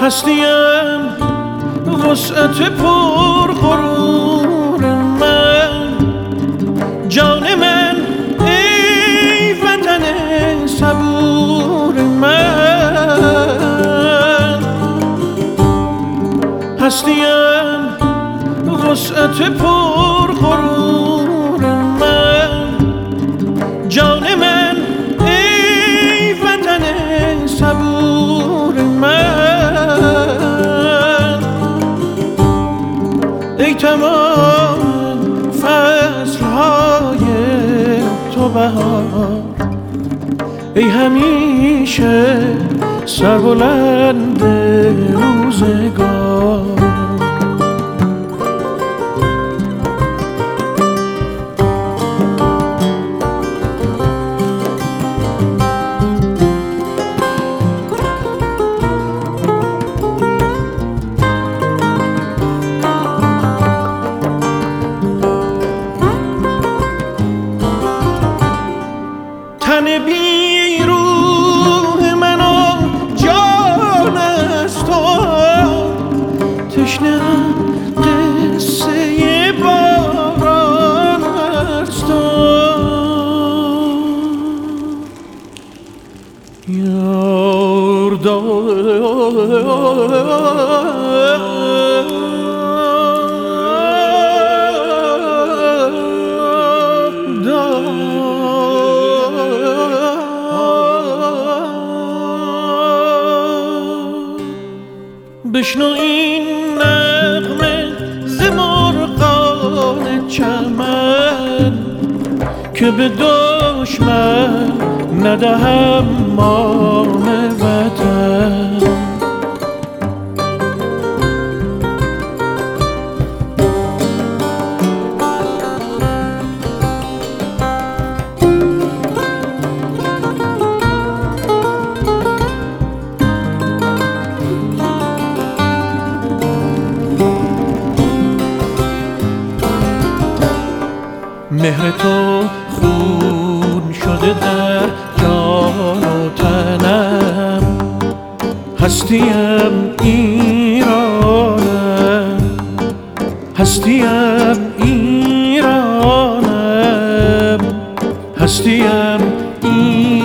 هستیم وسعت پر غرور من، جان من ای وطن صبور من. هستیم وسعت پر غرور من، جان من ای وطن صبور من. ای تمام فصلهای تو بهار، ای همیشه سربلند روزگار. تن بی روح من و جان از تو، تشنه‌ام قصه باران از تو. بشنو این نغمه ز مرغان چمن، که به دشمن ندهم مان وطن. مهر تو خون شده در جان و تنم، هستیم ایرانم، هستیم ایرانم، هستیم ایرانم.